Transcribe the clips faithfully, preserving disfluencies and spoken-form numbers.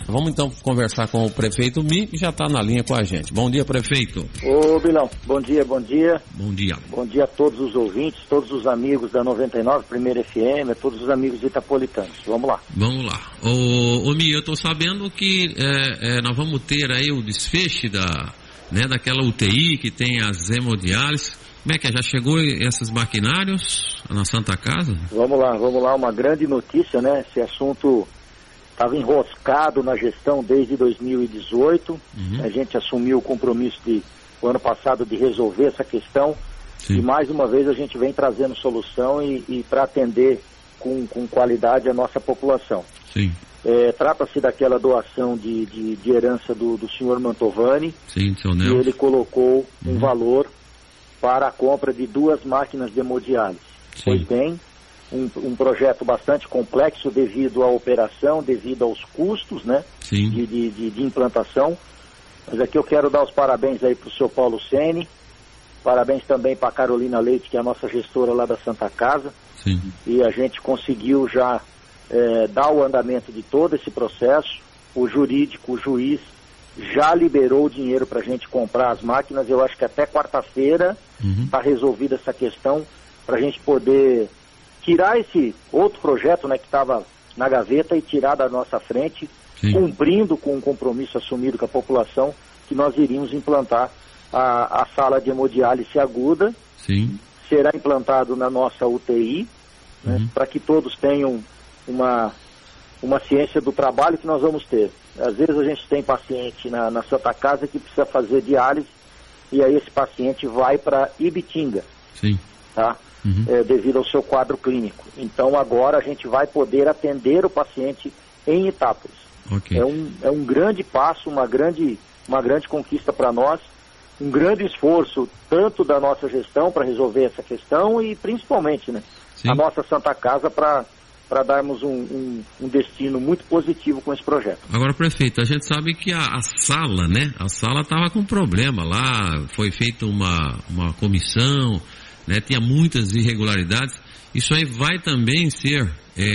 Vamos então conversar com o prefeito Mi, que já está na linha com a gente. Bom dia, prefeito. Ô, Bilão, bom dia, bom dia. Bom dia. Bom dia a todos os ouvintes, todos os amigos da noventa e nove, Primeira F M, a todos os amigos itapolitanos. Vamos lá. Vamos lá. Ô, ô Mi, eu estou sabendo que é, é, nós vamos ter aí o desfecho da, né, daquela U T I que tem as hemodiálises. Como é que é? Já chegou esses maquinários na Santa Casa? Vamos lá, vamos lá. Uma grande notícia, né? Esse assunto estava enroscado na gestão desde dois mil e dezoito. Uhum. A gente assumiu o compromisso de, o ano passado de resolver essa questão. Sim. E mais uma vez a gente vem trazendo solução e, e para atender com, com qualidade a nossa população. Sim. É, trata-se daquela doação de, de, de herança do, do senhor Mantovani. Sim, seu Nelson. E ele colocou uhum. um valor para a compra de duas máquinas de hemodiálise. Sim. Pois bem, um, um projeto bastante complexo devido à operação, devido aos custos, né, Sim. De, de, de, de implantação. Mas aqui eu quero dar os parabéns aí para o seu Paulo Ceni, parabéns também para a Carolina Leite, que é a nossa gestora lá da Santa Casa. Sim. E a gente conseguiu já é, dar o andamento de todo esse processo. O jurídico, o juiz, já liberou o dinheiro para a gente comprar as máquinas. Eu acho que até quarta-feira está uhum. resolvida essa questão para a gente poder tirar esse outro projeto, né, que estava na gaveta e tirar da nossa frente, Sim. cumprindo com um compromisso assumido com a população, que nós iríamos implantar a, a sala de hemodiálise aguda. Sim. Será implantado na nossa U T I, né, uhum. para que todos tenham uma, uma ciência do trabalho que nós vamos ter. Às vezes a gente tem paciente na, na Santa Casa que precisa fazer diálise e aí esse paciente vai para Ibitinga, Sim. tá? Uhum. É, devido ao seu quadro clínico. Então agora a gente vai poder atender o paciente em Itápolis. Okay. É, um, é um grande passo, uma grande, uma grande conquista para nós, um grande esforço tanto da nossa gestão para resolver essa questão e principalmente, né, a nossa Santa Casa para para darmos um, um, um destino muito positivo com esse projeto. Agora, prefeito, a gente sabe que a, a sala, né, a sala estava com problema lá, foi feita uma, uma comissão, né, tinha muitas irregularidades. Isso aí vai também ser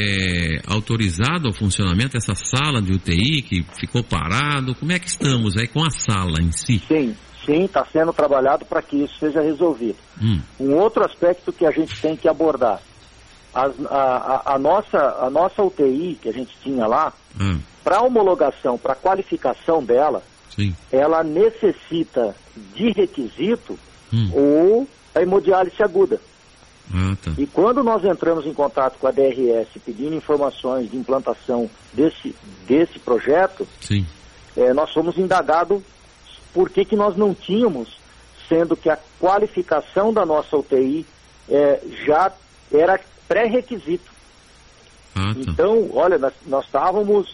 é, autorizado ao funcionamento, essa sala de U T I que ficou parado? Como é que estamos aí com a sala em si? Sim, sim, está sendo trabalhado para que isso seja resolvido. Hum. Um outro aspecto que a gente tem que abordar, As, a, a, a, nossa, a nossa U T I que a gente tinha lá, hum. para homologação, para qualificação dela, Sim. ela necessita de requisito hum. ou a hemodiálise aguda. Ah, tá. E quando nós entramos em contato com a D R S pedindo informações de implantação desse, desse projeto, Sim. É, nós fomos indagados por que, que nós não tínhamos, sendo que a qualificação da nossa U T I é, já era pré-requisito. Ah, tá. Então, olha, nós, nós estávamos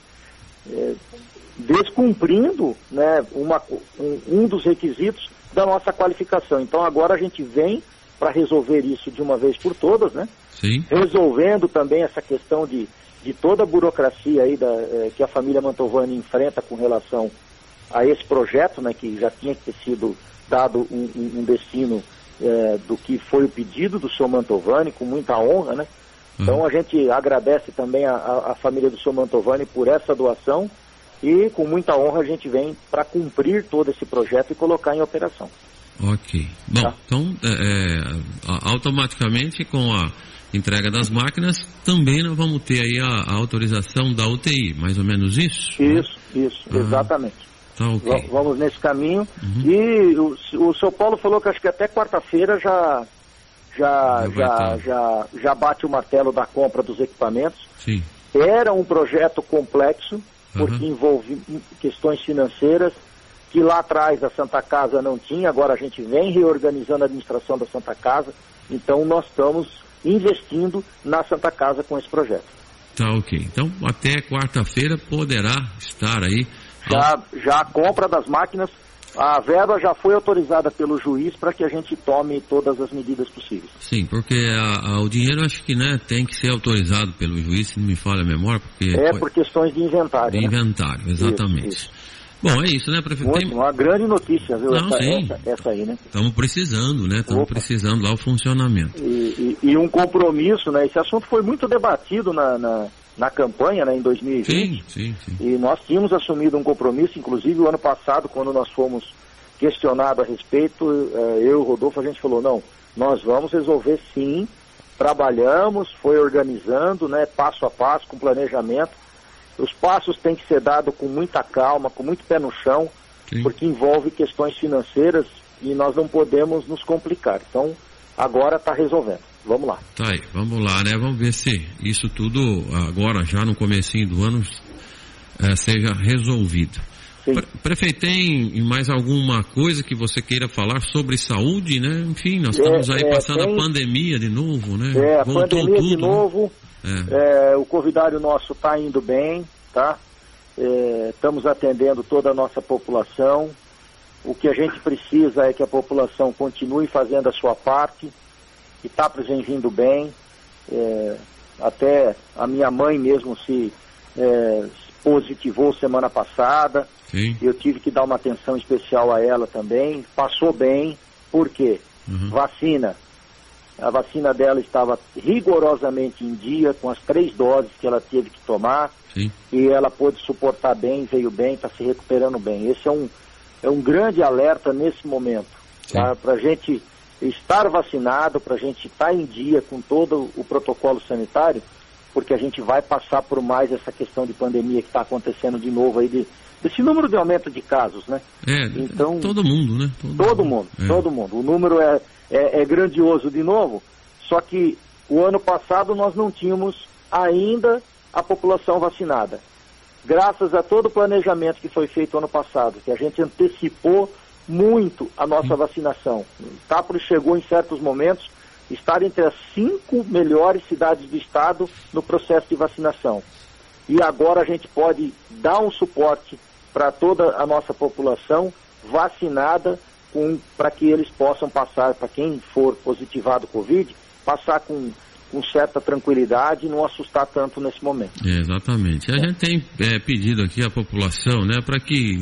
é, descumprindo, né, uma, um, um dos requisitos da nossa qualificação. Então agora a gente vem para resolver isso de uma vez por todas, né? Sim. Resolvendo também essa questão de, de toda a burocracia aí da, é, que a família Mantovani enfrenta com relação a esse projeto, né, que já tinha que ter sido dado um, um, um destino É, do que foi o pedido do senhor Mantovani, com muita honra, né? Uhum. Então a gente agradece também a, a, a família do senhor Mantovani por essa doação e com muita honra a gente vem para cumprir todo esse projeto e colocar em operação. Ok. Bom, tá? Então é, automaticamente com a entrega das máquinas também nós vamos ter aí a, a autorização da U T I, mais ou menos isso? Isso, né? isso, ah. exatamente. Tá, okay. Vamos nesse caminho. Uhum. E o, o seu Paulo falou que acho que até quarta-feira já, já, já, já, já bate o martelo da compra dos equipamentos. Sim. Era um projeto complexo, porque uhum. envolve questões financeiras, que lá atrás a Santa Casa não tinha, agora a gente vem reorganizando a administração da Santa Casa, então nós estamos investindo na Santa Casa com esse projeto. Tá, ok. Então até quarta-feira poderá estar aí Já, já a compra das máquinas, a verba já foi autorizada pelo juiz para que a gente tome todas as medidas possíveis. Sim, porque a, a, o dinheiro acho que, né, tem que ser autorizado pelo juiz, se não me falha a memória. Porque é foi... por questões de inventário. De né? inventário, exatamente. Isso, isso. Bom, é isso, né, prefeito? Muito, tem... Uma grande notícia, viu? Não, essa, sim. essa, essa aí, né? Estamos precisando, né? Estamos precisando lá o funcionamento. E, e, e um compromisso, né? Esse assunto foi muito debatido na... na... na campanha, né, em dois mil e vinte, sim, sim, sim. E nós tínhamos assumido um compromisso, inclusive o ano passado, quando nós fomos questionados a respeito, eu e o Rodolfo, a gente falou, não, nós vamos resolver sim, trabalhamos, foi organizando, né, passo a passo, com planejamento. Os passos têm que ser dados com muita calma, com muito pé no chão, sim. Porque envolve questões financeiras e nós não podemos nos complicar. Então, agora está resolvendo. Vamos lá. Tá aí, vamos lá, né? Vamos ver se isso tudo agora, já no comecinho do ano, é, seja resolvido. Pre prefeito, tem mais alguma coisa que você queira falar sobre saúde, né? Enfim, nós estamos é, aí passando é, tem... a pandemia de novo, né? É, a Voltou pandemia tudo, de novo. Né? É. É, o convidado nosso está indo bem, tá? É, estamos atendendo toda a nossa população. O que a gente precisa é que a população continue fazendo a sua parte, que está vindo bem. É, até a minha mãe mesmo se é, positivou semana passada. Sim. Eu tive que dar uma atenção especial a ela também. Passou bem. Por quê? Uhum. Vacina. A vacina dela estava rigorosamente em dia, com as três doses que ela teve que tomar. Sim. E ela pôde suportar bem, veio bem, está se recuperando bem. Esse é um, é um grande alerta nesse momento. Tá? Para a gente estar vacinado, para a gente estar em dia com todo o protocolo sanitário, porque a gente vai passar por mais essa questão de pandemia que está acontecendo de novo aí, de, desse número de aumento de casos, né? É, então, todo mundo, né? Todo, todo mundo, é. todo mundo. O número é, é, é grandioso de novo, só que o ano passado nós não tínhamos ainda a população vacinada. Graças a todo o planejamento que foi feito ano passado, que a gente antecipou muito a nossa vacinação. Itápolis chegou em certos momentos estar entre as cinco melhores cidades do estado no processo de vacinação. E agora a gente pode dar um suporte para toda a nossa população vacinada, para que eles possam passar, para quem for positivado Covid, passar com, com certa tranquilidade e não assustar tanto nesse momento. É, exatamente. A é. gente tem é, pedido aqui à população, né, para que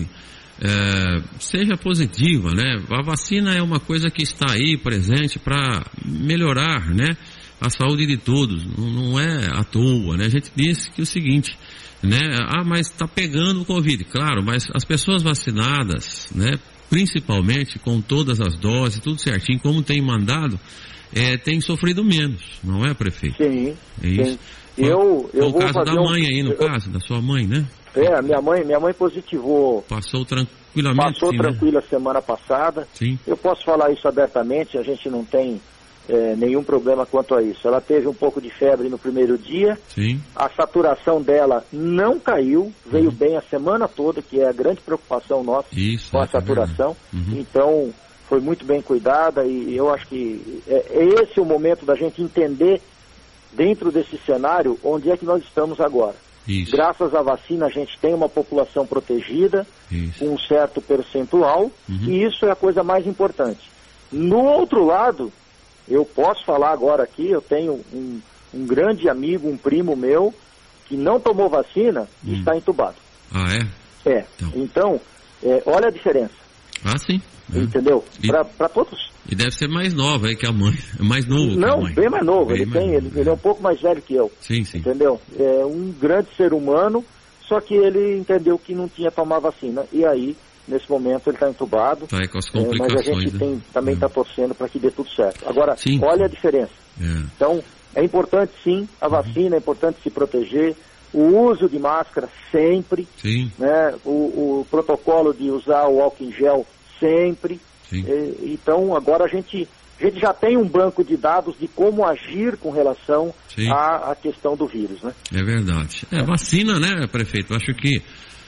É, seja positiva, né? A vacina é uma coisa que está aí presente para melhorar, né, a saúde de todos, não, não é à toa, né? A gente disse que é o seguinte, né? Ah, mas está pegando o Covid, claro, mas as pessoas vacinadas, né, principalmente com todas as doses, tudo certinho, como tem mandado, é, tem sofrido menos, não é, prefeito? Sim, é isso. Sim. Eu, eu o vou caso fazer da um... mãe aí, no eu... caso, da sua mãe, né? É, minha mãe, minha mãe positivou. Passou tranquilamente. Passou sim, tranquila né? semana passada. Sim. Eu posso falar isso abertamente, a gente não tem é, nenhum problema quanto a isso. Ela teve um pouco de febre no primeiro dia. Sim. A saturação dela não caiu, veio uhum. bem a semana toda, que é a grande preocupação nossa isso, com é, a saturação. É uhum. Então, foi muito bem cuidada e eu acho que é, é esse o momento da gente entender, dentro desse cenário, onde é que nós estamos agora. Isso. Graças à vacina a gente tem uma população protegida, isso. com um certo percentual, uhum. e isso é a coisa mais importante. No outro lado, eu posso falar agora aqui, eu tenho um, um grande amigo, um primo meu, que não tomou vacina e hum. está entubado. Ah, é? É. Então, então é, olha a diferença. Ah, sim. É. Entendeu? E... Para todos. E deve ser mais nova aí que a mãe. É mais novo Não, que a mãe. bem mais novo. Bem ele, mais tem, novo. Ele, ele é um pouco mais velho que eu. Sim, sim. Entendeu? É um grande ser humano, só que ele entendeu que não tinha tomado vacina. E aí, nesse momento, ele está entubado. Tá aí com as é, complicações. mas a gente né? tem, também está é. torcendo para que dê tudo certo. Agora, sim, olha sim. a diferença. É. Então, é importante sim a vacina, é importante se proteger. O uso de máscara sempre. Sim. Né? O, o protocolo de usar o álcool em gel sempre. Sim. E, então, agora a gente, a gente já tem um banco de dados de como agir com relação à, à questão do vírus, né? É verdade. É, vacina, né, prefeito? Acho que,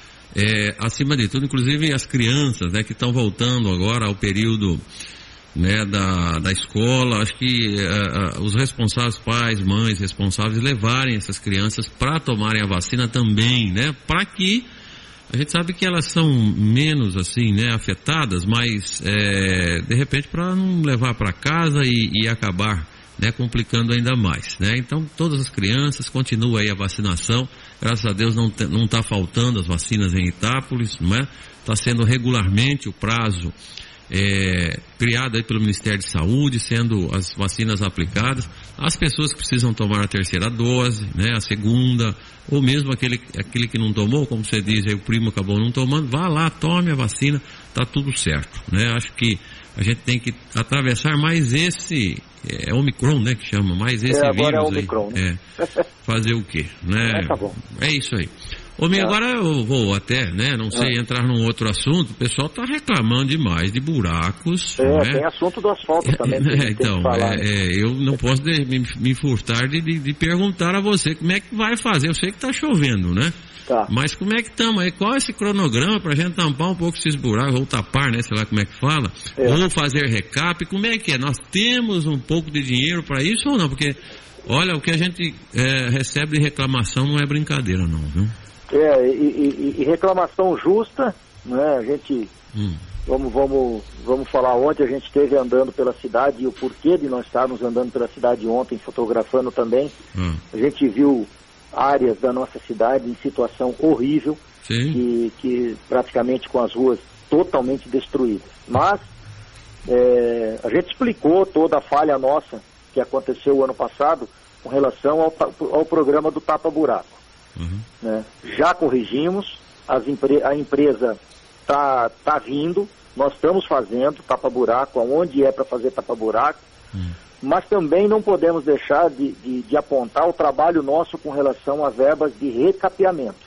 é, acima de tudo, inclusive as crianças, né, que estão voltando agora ao período, né, da, da escola, acho que uh, uh, os responsáveis, pais, mães, responsáveis, levarem essas crianças para tomarem a vacina também, né, para que a gente sabe que elas são menos, assim, né, afetadas, mas, é, de repente, para não levar para casa e, e acabar, né, complicando ainda mais, né? Então, todas as crianças, continua aí a vacinação, graças a Deus não não está faltando as vacinas em Itápolis, não é? Está sendo regularmente o prazo é, criada aí pelo Ministério de Saúde, sendo as vacinas aplicadas. As pessoas que precisam tomar a terceira dose, né, a segunda, ou mesmo aquele, aquele que não tomou, como você diz, aí o primo acabou não tomando, vá lá, tome a vacina, tá tudo certo, né? Acho que a gente tem que atravessar mais esse, é Omicron, né, que chama, mais esse é, vírus é aí. Omicron, né? É, fazer o quê, né? É, tá bom. É isso aí. Ô, minha, é. agora eu vou até, né, não sei, é. entrar num outro assunto, o pessoal está reclamando demais de buracos. É, né? Tem assunto do asfalto também. É, então, falar, é, né? é, eu não posso de, me, me furtar de, de, de perguntar a você como é que vai fazer. Eu sei que está chovendo, né? Tá. Mas como é que estamos aí? Qual é esse cronograma para a gente tampar um pouco esses buracos, ou tapar, né, sei lá como é que fala, é. ou fazer recap, como é que é? Nós temos um pouco de dinheiro para isso ou não? Porque, olha, o que a gente é, recebe de reclamação não é brincadeira não, viu? É, e, e, e reclamação justa, né? A gente, hum. vamos, vamos, vamos falar ontem, a gente esteve andando pela cidade e o porquê de nós estarmos andando pela cidade ontem, fotografando também. Hum. A gente viu áreas da nossa cidade em situação horrível, que, que praticamente com as ruas totalmente destruídas. Mas é, a gente explicou toda a falha nossa que aconteceu o ano passado com relação ao, ao programa do Tapa Buraco. Uhum. Né? Já corrigimos, as empre a empresa está tá vindo, nós estamos fazendo tapa-buraco, aonde é para fazer tapa-buraco, uhum. mas também não podemos deixar de, de, de apontar o trabalho nosso com relação a verbas de recapeamento.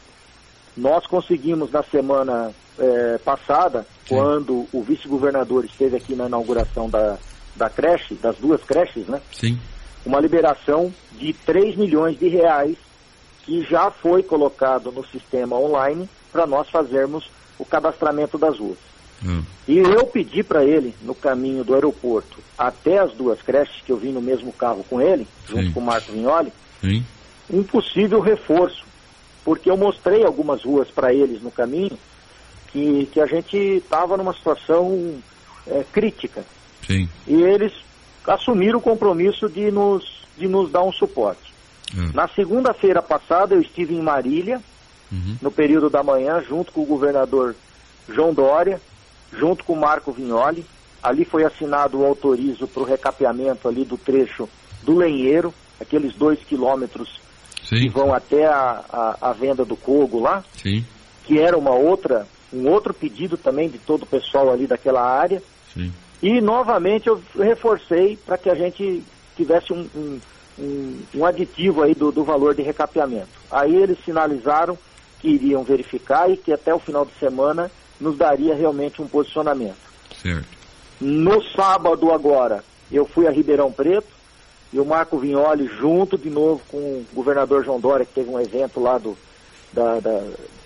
Nós conseguimos na semana é, passada, Sim. quando o vice-governador esteve aqui na inauguração da, da creche, das duas creches, né? Sim. Uma liberação de três milhões de reais que já foi colocado no sistema online para nós fazermos o cadastramento das ruas. Hum. E eu pedi para ele, no caminho do aeroporto até as duas creches, que eu vim no mesmo carro com ele, junto Sim. com o Marco Vignoli, Sim. um possível reforço, porque eu mostrei algumas ruas para eles no caminho que, que a gente estava numa situação é, crítica. Sim. E eles assumiram o compromisso de nos, de nos dar um suporte. Uhum. Na segunda-feira passada eu estive em Marília, uhum. no período da manhã, junto com o governador João Dória, junto com o Marco Vignoli. Ali foi assinado o autorizo para o recapeamento ali do trecho do Lenheiro, aqueles dois quilômetros Sim. que vão até a, a, a venda do Cogo lá, Sim. que era uma outra, um outro pedido também de todo o pessoal ali daquela área. Sim. E novamente eu reforcei para que a gente tivesse um... um Um, um aditivo aí do, do valor de recapeamento. Aí eles sinalizaram que iriam verificar e que até o final de semana nos daria realmente um posicionamento. Certo. No sábado agora, eu fui a Ribeirão Preto e o Marco Vignoli, junto de novo com o governador João Dória, que teve um evento lá do, da, da,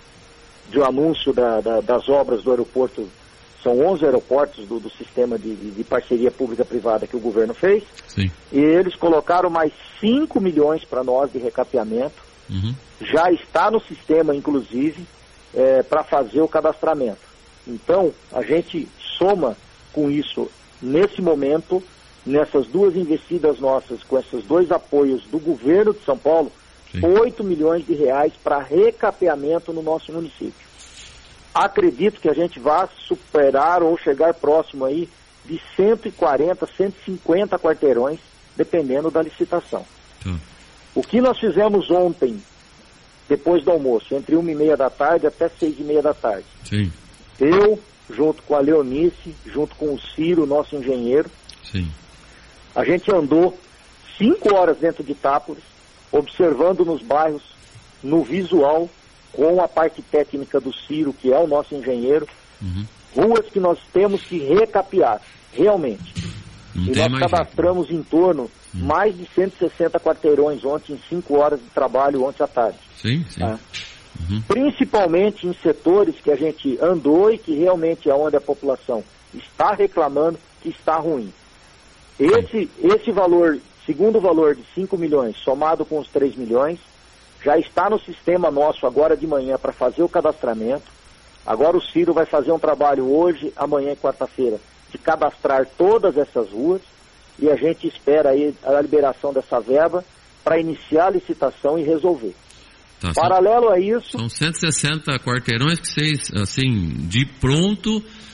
de um anúncio da, da, das obras do aeroporto. São onze aeroportos do, do sistema de, de, de parceria pública-privada que o governo fez. Sim. E eles colocaram mais cinco milhões para nós de recapeamento. Uhum. Já está no sistema, inclusive, é, para fazer o cadastramento. Então, a gente soma com isso, nesse momento, nessas duas investidas nossas, com esses dois apoios do governo de São Paulo, oito milhões de reais para recapeamento no nosso município. Acredito que a gente vai superar ou chegar próximo aí de cento e quarenta, cento e cinquenta quarteirões, dependendo da licitação. Hum. O que nós fizemos ontem, depois do almoço, entre uma e meia da tarde até seis e meia da tarde. Sim. Eu, junto com a Leonice, junto com o Ciro, nosso engenheiro, Sim. a gente andou cinco horas dentro de Itápolis, observando nos bairros, no visual, com a parte técnica do Ciro, que é o nosso engenheiro, uhum. ruas que nós temos que recapear, realmente. Não e nós cadastramos jeito. Em torno uhum. mais de cento e sessenta quarteirões ontem, em cinco horas de trabalho ontem à tarde. Sim, sim. Tá? Uhum. Principalmente em setores que a gente andou e que realmente é onde a população está reclamando que está ruim. Esse, esse valor, segundo o valor de cinco milhões, somado com os três milhões, já está no sistema nosso agora de manhã para fazer o cadastramento. Agora o Ciro vai fazer um trabalho hoje, amanhã e quarta-feira, de cadastrar todas essas ruas e a gente espera aí a liberação dessa verba para iniciar a licitação e resolver. Tá, Paralelo são, a isso... São cento e sessenta quarteirões que vocês, assim, de pronto,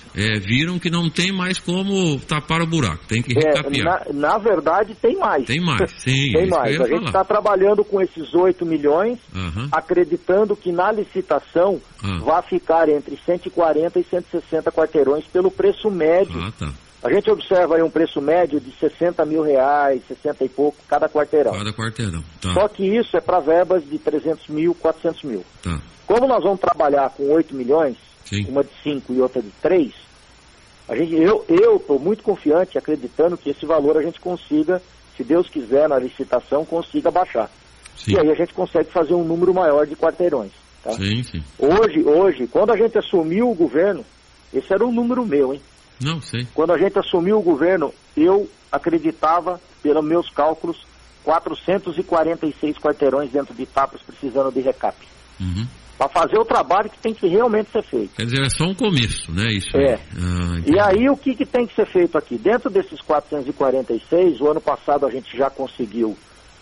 é, viram que não tem mais como tapar o buraco, tem que recapear. É, na, na verdade, tem mais. Tem mais, sim. Tem mais. A gente está trabalhando com esses oito milhões, uhum. acreditando que na licitação ah. vai ficar entre cento e quarenta e cento e sessenta quarteirões pelo preço médio. Ah, tá. A gente observa aí um preço médio de sessenta mil reais, sessenta e pouco, cada quarteirão. Cada quarteirão, tá. Só que isso é para verbas de trezentos mil, quatrocentos mil. Tá. Como nós vamos trabalhar com oito milhões, sim. uma de cinco e outra de três, a gente, eu estou muito confiante, acreditando que esse valor a gente consiga, se Deus quiser, na licitação, consiga baixar. Sim. E aí a gente consegue fazer um número maior de quarteirões. Tá? Sim, sim. Hoje, hoje, quando a gente assumiu o governo, esse era um número meu, hein? Não, sei. Quando a gente assumiu o governo, eu acreditava, pelos meus cálculos, quatrocentos e quarenta e seis quarteirões dentro de Itápolis precisando de recap. Uhum. Para fazer o trabalho que tem que realmente ser feito. Quer dizer, é só um começo, né? Isso é. Ah, e aí o que, que tem que ser feito aqui? Dentro desses quatrocentos e quarenta e seis, o ano passado a gente já conseguiu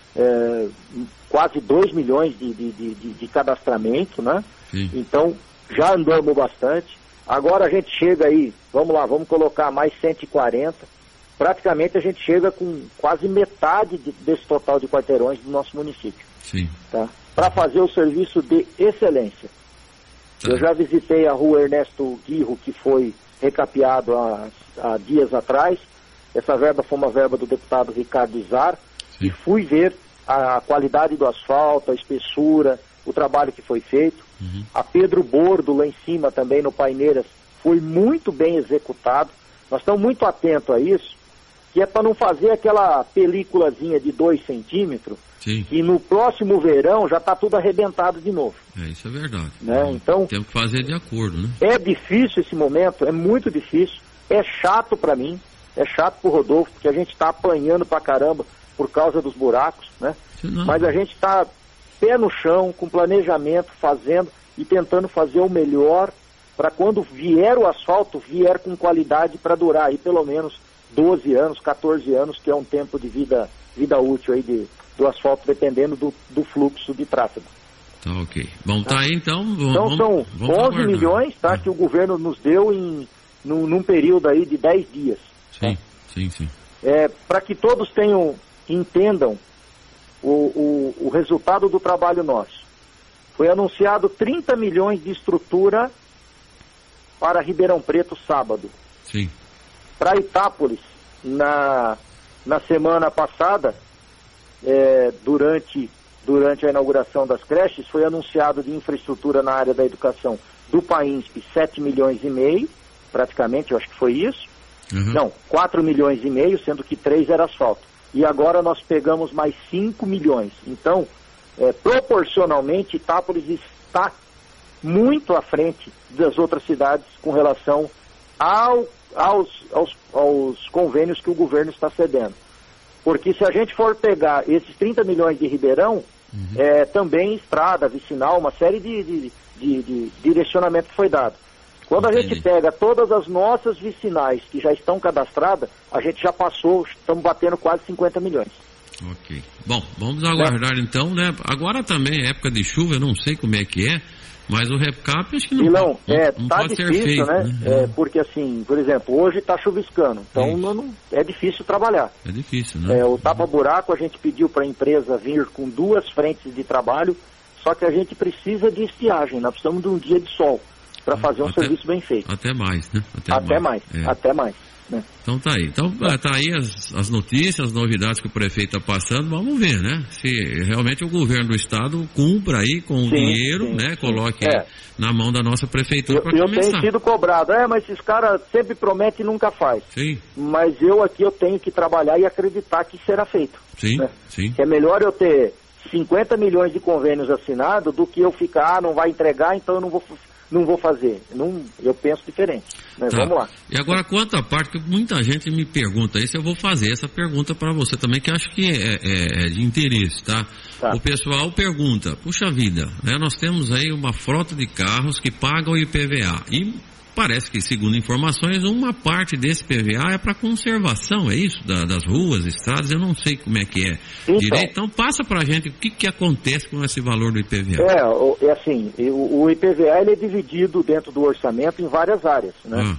é, quase dois milhões de, de, de, de, de cadastramento, né? Sim. Então, já andamos bastante. Agora a gente chega aí, vamos lá, vamos colocar mais cento e quarenta. Praticamente a gente chega com quase metade de, desse total de quarteirões do nosso município. Sim. Tá? Para fazer o serviço de excelência. Tá. Eu já visitei a rua Ernesto Guirro, que foi recapeado há, há dias atrás. Essa verba foi uma verba do deputado Ricardo Izar. Sim. E fui ver a qualidade do asfalto, a espessura, o trabalho que foi feito. Uhum. A Pedro Bordo, lá em cima também no Paineiras, foi muito bem executado. Nós estamos muito atentos a isso, que é para não fazer aquela películazinha de dois centímetros, sim. que no próximo verão já está tudo arrebentado de novo. É, isso é verdade. Né? Então, temos que fazer de acordo, né? É difícil esse momento, é muito difícil, é chato para mim, é chato pro Rodolfo, porque a gente está apanhando pra caramba por causa dos buracos, né? Mas a gente está pé no chão, com planejamento, fazendo e tentando fazer o melhor para quando vier o asfalto, vier com qualidade para durar aí pelo menos doze anos, quatorze anos, que é um tempo de vida, vida útil aí de, do asfalto, dependendo do, do fluxo de tráfego. Tá, ok. Bom, tá aí então. Vamos, então são vamos onze aguardar. milhões, tá, é. que o governo nos deu em, num, num período aí de dez dias. Sim, tá? sim, sim. É, para que todos tenham, entendam O, o, o resultado do trabalho nosso. Foi anunciado trinta milhões de estrutura para Ribeirão Preto sábado. Sim. Para Itápolis, na, na semana passada, é, durante, durante a inauguração das creches, foi anunciado de infraestrutura na área da educação do Paínsp sete milhões e meio, praticamente, eu acho que foi isso. Uhum. Não, quatro milhões e meio, sendo que três era asfalto. E agora nós pegamos mais cinco milhões. Então, é, proporcionalmente, Itápolis está muito à frente das outras cidades com relação ao, aos, aos, aos convênios que o governo está cedendo. Porque se a gente for pegar esses trinta milhões de Ribeirão, uhum. é, também estrada, vicinal, uma série de, de, de, de direcionamento que foi dado. Quando a Entendi. gente pega todas as nossas vicinais que já estão cadastradas, a gente já passou, estamos batendo quase cinquenta milhões. Ok. Bom, vamos aguardar é. então, né? Agora também é época de chuva, eu não sei como é que é, mas o recap acho que não, Milão, pode, não, é, não tá pode difícil, ser feito, né? né? É, porque assim, por exemplo, hoje está chuviscando, então não, não, é difícil trabalhar. É difícil, né? É, o tapa-buraco a gente pediu para a empresa vir com duas frentes de trabalho, só que a gente precisa de estiagem, nós precisamos de um dia de sol para fazer um até, serviço bem feito. Até mais, né? Até, até mais, mais é. até mais. Né? Então tá aí. Então tá aí as, as notícias, as novidades que o prefeito está passando, vamos ver, né? Se realmente o governo do estado cumpra aí com sim, o dinheiro, sim, né? Sim. Coloque é. na mão da nossa prefeitura para começar. Eu tenho sido cobrado, é, mas esses caras sempre prometem e nunca faz. Sim. Mas eu aqui eu tenho que trabalhar e acreditar que será feito. Sim, né? sim. Que é melhor eu ter cinquenta milhões de convênios assinados do que eu ficar, ah, não vai entregar, então eu não vou... não vou fazer. Não, eu penso diferente. Mas tá. Vamos lá. E agora, quanto à parte que muita gente me pergunta isso, eu vou fazer essa pergunta para você também, que acho que é, é, é de interesse, tá? tá? O pessoal pergunta, puxa vida, né, nós temos aí uma frota de carros que pagam o I P V A. E parece que, segundo informações, uma parte desse I P V A é para conservação, é isso? Da, das ruas, estradas, eu não sei como é que é então, direito. Então, passa para a gente o que, que acontece com esse valor do I P V A. É, é assim, o, o I P V A ele é dividido dentro do orçamento em várias áreas, né? Ah.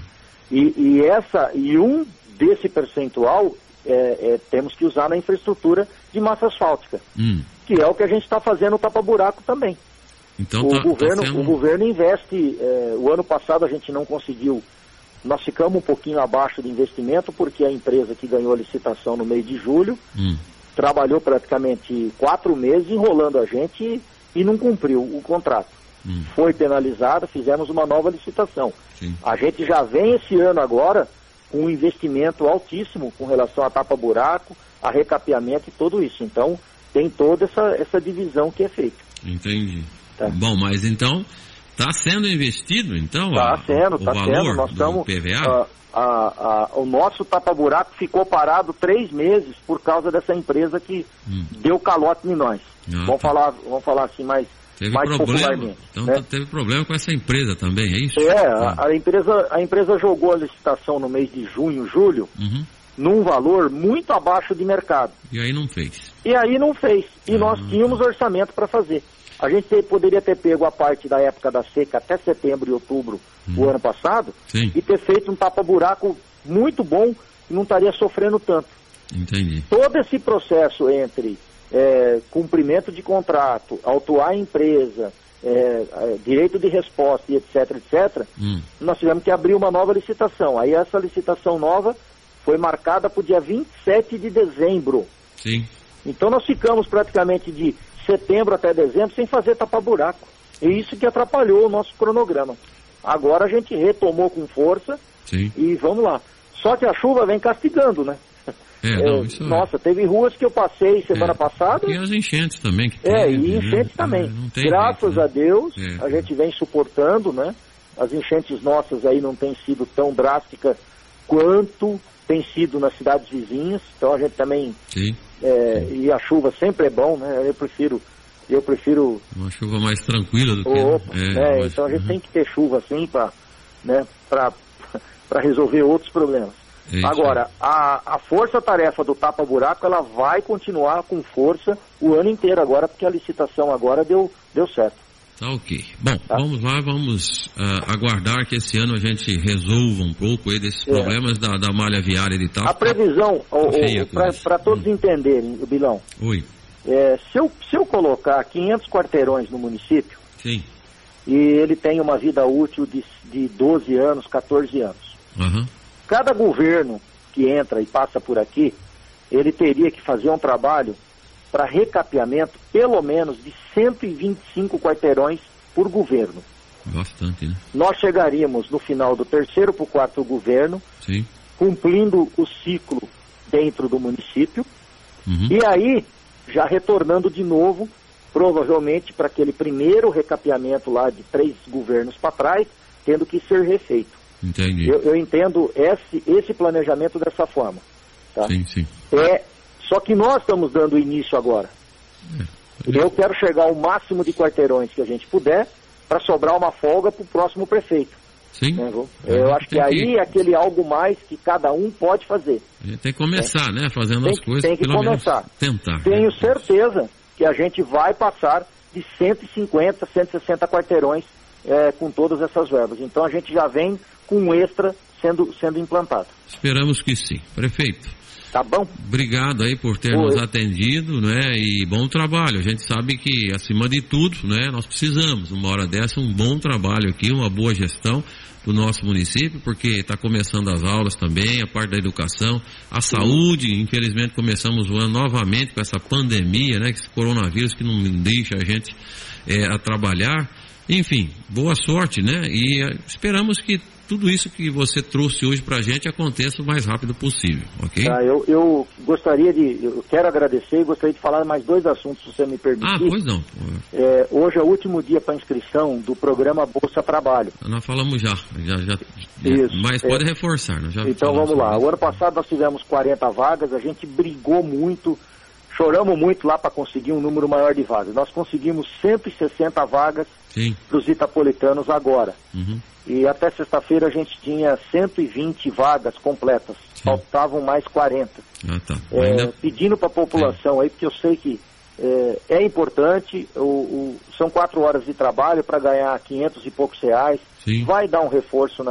E, e, essa, e um desse percentual é, é, temos que usar na infraestrutura de massa asfáltica, hum. que é o que a gente está fazendo no tapa-buraco também. Então, o, tá, governo, tá sendo... o governo investe, é, o ano passado a gente não conseguiu, nós ficamos um pouquinho abaixo de investimento, porque a empresa que ganhou a licitação no mês de julho, hum. trabalhou praticamente quatro meses enrolando a gente e, e não cumpriu o contrato. Hum. Foi penalizada, fizemos uma nova licitação. Sim. A gente já vem esse ano agora com um investimento altíssimo com relação a tapa-buraco, a recapeamento e tudo isso. Então, tem toda essa, essa divisão que é feita. Entendi. Tá. Bom, mas então, está sendo investido, então, Está sendo, está sendo. Nós estamos, P V A? A, a, a, o nosso tapa-buraco ficou parado três meses por causa dessa empresa que hum. deu calote em nós. Ah, vamos, tá. falar, vamos falar assim mais, teve mais problema. popularmente. Então né? teve problema com essa empresa também, é isso? É, ah. a, a, empresa, a empresa jogou a licitação no mês de junho, julho, uhum. num valor muito abaixo de mercado. E aí não fez. E aí não fez. E ah, nós tínhamos tá. orçamento para fazer. A gente ter, poderia ter pego a parte da época da seca até setembro e outubro hum. do ano passado Sim. e ter feito um tapa-buraco muito bom e não estaria sofrendo tanto. Entendi. Todo esse processo entre é, cumprimento de contrato, autuar a empresa, é, direito de resposta e etc, etcétera, hum. nós tivemos que abrir uma nova licitação. Aí essa licitação nova foi marcada para o dia vinte e sete de dezembro. Sim. Então nós ficamos praticamente de setembro até dezembro sem fazer tapa-buraco. E isso que atrapalhou o nosso cronograma. Agora a gente retomou com força. Sim. E vamos lá. Só que a chuva vem castigando, né? É, não, isso Nossa, é... teve ruas que eu passei semana é. passada. E as enchentes também. Que é, teve, e enchentes né? também. Não tem Graças jeito, né? a Deus, é. a gente vem suportando, né? As enchentes nossas aí não têm sido tão drásticas quanto tem sido nas cidades vizinhas. Então a gente também... Sim. É, e a chuva sempre é bom, né? Eu prefiro, eu prefiro uma chuva mais tranquila do que Opa, é, né? mas... Então a gente uhum. tem que ter chuva assim para, né? Para para resolver outros problemas. É Agora a, a força-tarefa do tapa-buraco ela vai continuar com força o ano inteiro agora porque a licitação agora deu deu certo. Tá ok. Bom, tá? vamos lá, vamos uh, aguardar que esse ano a gente resolva um pouco aí desses é. problemas da, da malha viária e tal. A previsão, tá para todos hum. entenderem, Bilão. Oi. É, se, eu, se eu colocar quinhentos quarteirões no município, sim. e ele tem uma vida útil de, de doze anos, quatorze anos. Uhum. Cada governo que entra e passa por aqui, ele teria que fazer um trabalho para recapeamento, pelo menos de cento e vinte e cinco quarteirões por governo. Bastante, né? Nós chegaríamos no final do terceiro para o quarto governo, sim. cumprindo o ciclo dentro do município, uhum. e aí, já retornando de novo, provavelmente para aquele primeiro recapeamento lá de três governos para trás, tendo que ser refeito. Entendi. Eu, eu entendo esse, esse planejamento dessa forma. Tá? Sim, sim. É, só que nós estamos dando início agora. É. Eu quero chegar ao máximo de quarteirões que a gente puder para sobrar uma folga para o próximo prefeito. Sim. Né, eu acho que aí é aquele algo mais que cada um pode fazer. Tem que começar, é. né? Fazendo tem, as coisas. Tem que pelo começar. Menos tentar. Tenho né? certeza que a gente vai passar de cento e cinquenta, cento e sessenta quarteirões é, com todas essas verbas. Então a gente já vem com um extra sendo, sendo implantado. Esperamos que sim. Prefeito. Tá bom? Obrigado aí por ter Oi. nos atendido, né? E bom trabalho. A gente sabe que, acima de tudo, né? Nós precisamos, uma hora dessa, um bom trabalho aqui, uma boa gestão do nosso município, porque está começando as aulas também, a parte da educação, a Sim. saúde. Infelizmente começamos o ano novamente com essa pandemia, né? Esse coronavírus que não deixa a gente é, a trabalhar. Enfim, boa sorte, né? E uh, esperamos que tudo isso que você trouxe hoje pra gente aconteça o mais rápido possível, ok? Tá, eu, eu gostaria de, eu quero agradecer e gostaria de falar mais dois assuntos, se você me permitir. Ah, pois não. É, hoje é o último dia para inscrição do programa Bolsa Trabalho. Nós falamos já, já, já, isso, mas é. pode reforçar. Nós já então vamos lá, o ano passado nós tivemos quarenta vagas, a gente brigou muito, choramos muito lá para conseguir um número maior de vagas. Nós conseguimos cento e sessenta vagas para os itapolitanos agora. Uhum. E até sexta-feira a gente tinha cento e vinte vagas completas. Sim. Faltavam mais quarenta. Ah, tá. É, Ainda... Pedindo para a população Sim. aí, porque eu sei que é, é importante, o, o, são quatro horas de trabalho para ganhar quinhentos e poucos reais. Sim. Vai dar um reforço na,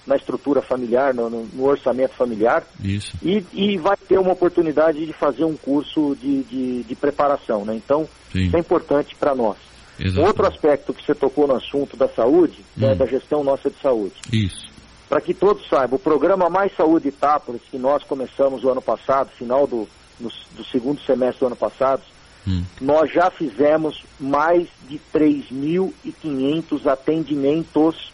na estrutura familiar, no, no, no orçamento familiar. Isso. E, e vai ter uma oportunidade de fazer um curso de, de, de preparação, né? Então, Sim. isso é importante para nós. Exatamente. Outro aspecto que você tocou no assunto da saúde, hum. né, da gestão nossa de saúde. Isso. Para que todos saibam, o programa Mais Saúde Itápolis, que nós começamos o ano passado, final do, do, do segundo semestre do ano passado, hum. nós já fizemos mais de três mil e quinhentos atendimentos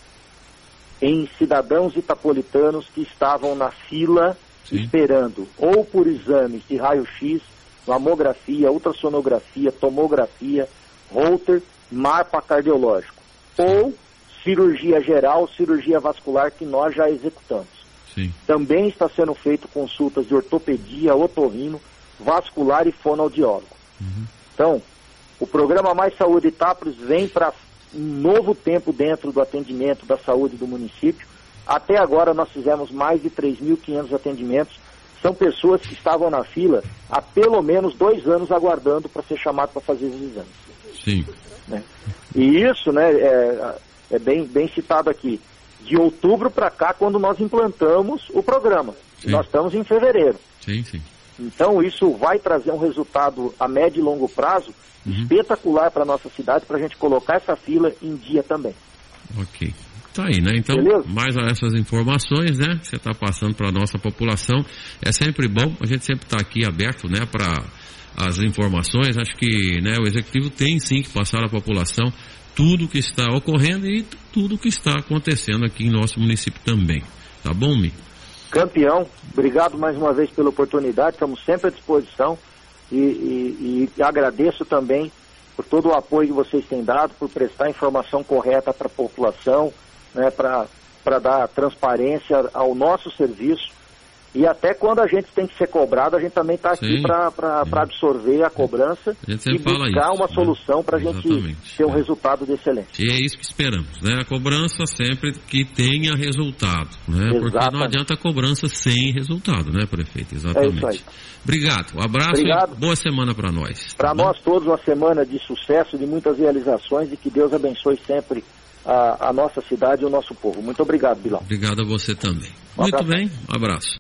em cidadãos itapolitanos que estavam na fila Sim. esperando, ou por exames de raio-x, mamografia, ultrassonografia, tomografia, Holter, mapa cardiológico, ou cirurgia geral, cirurgia vascular, que nós já executamos. Sim. Também está sendo feito consultas de ortopedia, otorrino, vascular e fonoaudiólogo. Uhum. Então, o programa Mais Saúde Itápolis vem para um novo tempo dentro do atendimento da saúde do município. Até agora nós fizemos mais de três mil e quinhentos atendimentos. São pessoas que estavam na fila há pelo menos dois anos aguardando para ser chamado para fazer os exames. Sim. Né? E isso, né, é, é bem, bem citado aqui, de outubro para cá, quando nós implantamos o programa. Sim. Nós estamos em fevereiro. Sim, sim. Então isso vai trazer um resultado a médio e longo prazo uhum. espetacular para a nossa cidade, para a gente colocar essa fila em dia também. Ok. Tá aí, né? Então, Beleza? mais essas informações, né, que você está passando para a nossa população. É sempre bom, a gente sempre está aqui aberto, né, para as informações. Acho que, né, o Executivo tem sim que passar à população tudo o que está ocorrendo e tudo o que está acontecendo aqui em nosso município também. Tá bom, Mi? Campeão, obrigado mais uma vez pela oportunidade, estamos sempre à disposição e, e, e agradeço também por todo o apoio que vocês têm dado, por prestar informação correta para a população, né, para dar transparência ao nosso serviço. E até quando a gente tem que ser cobrado, a gente também está aqui para absorver a cobrança a e buscar isso, uma né? solução para a gente ter um é. resultado de excelência. E é isso que esperamos, né? A cobrança sempre que tenha resultado, né? Exatamente. Porque não adianta a cobrança sem resultado, né, prefeito? Exatamente. É isso aí. Obrigado, um abraço Obrigado. E boa semana para nós. Para tá nós todos, uma semana de sucesso, de muitas realizações e que Deus abençoe sempre a, a nossa cidade e o nosso povo. Muito obrigado, Bilão. Obrigado a você também. Um Muito abraço. bem, um abraço.